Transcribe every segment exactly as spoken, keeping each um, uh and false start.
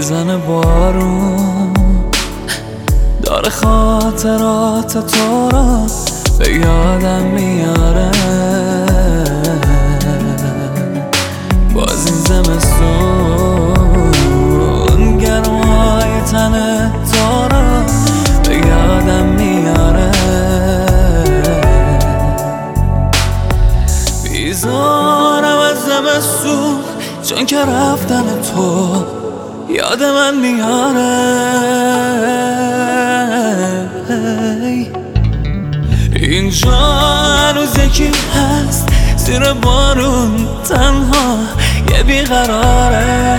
میزنه بارون داره خاطرات تو را به یادم میاره. باز این زمستون گرمای تن تو را به یادم میاره. بیزارم از زمستون چون که رفتن تو یاد من میاره. اینجا هنوز یکی هست زیر بارون تنها یه بیقراره.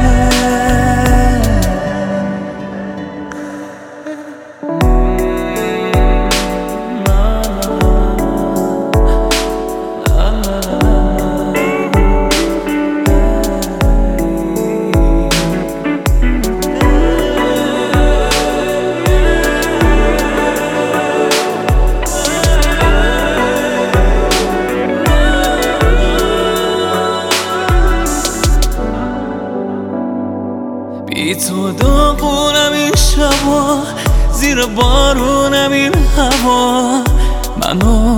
بی تو داغونم این شبا زیر بارونم این هوا منو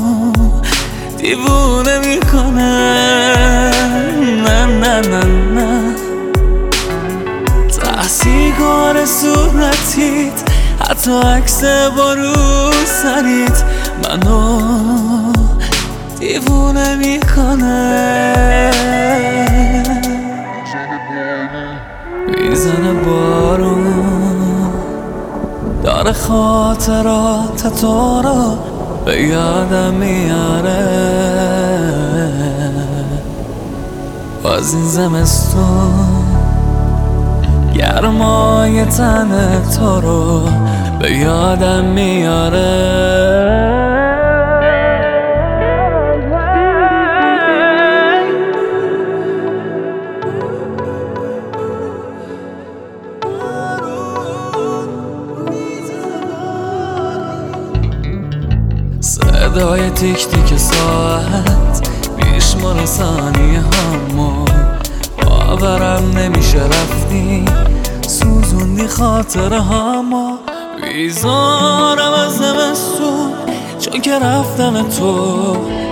دیوونه میکنه. نه نه نه نه ته سیگار صورتیت حتی عکس با رو سریت منو دیوونه میکنه. میزنه بارون داره خاطرات تو را به یادم میاره. باز این زمستون گرمای تن تو رو به یادم میاره. صدای تیک تیک ساعت میشماره ثانیه همو باورم نمیشه رفتی سوزوندی خاطره همو. بیزارم از زمستون چون که رفتن تو